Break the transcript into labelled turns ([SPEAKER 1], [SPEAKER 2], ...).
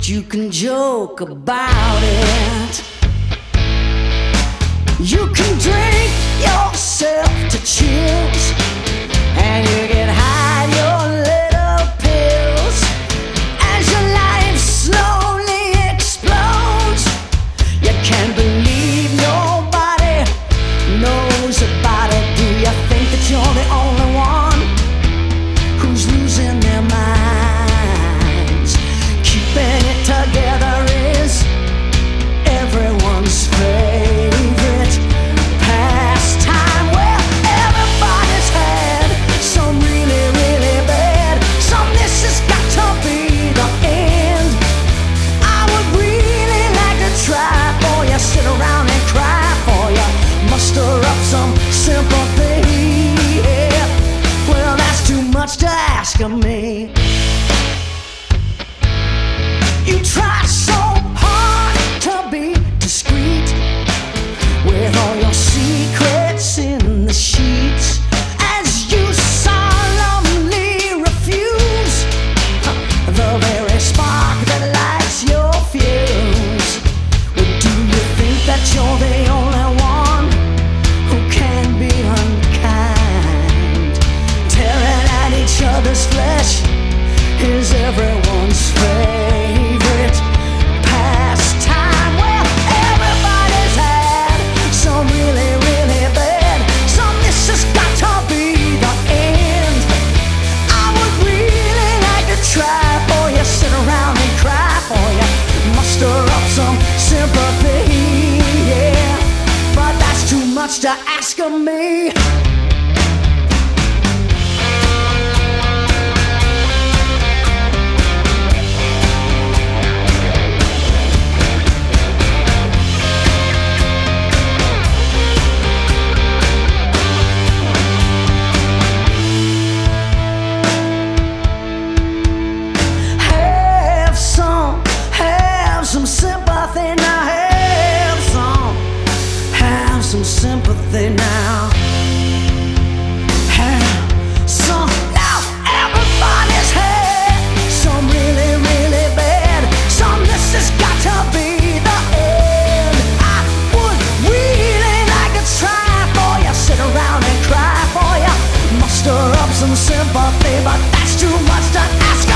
[SPEAKER 1] You can joke about it. You can drink yourself to chills, and you can hide your little pills as your life slowly explodes. You can't believe nobody knows about it. Do you think that you're the only one who's losing their minds? Keeping it together is everyone's favorite pastime. Well, everybody's had some really, really bad. Some this has got to be the end. I would really like to try for you, sit around and cry for you, muster up some sympathy. Yeah. Well, that's too much to ask of me. You try so hard to be discreet with all your secrets in the sheets, as you solemnly refuse the very spark that lights your fuse. Well, do you think that you're the only one who can be unkind? Tearing at each other's flesh is everyone's favorite pastime. Well, everybody's had some really, really bad. Some this has got to be the end. I would really like to try for you, sit around and cry for you, muster up some sympathy. Yeah, but that's too much to ask of me. Some sympathy now, have some sympathy now. Have some. Now everybody's had some really, really bad. Some this has got to be the end. I would really like to try for you, sit around and cry for you, muster up some sympathy, but that's too much to ask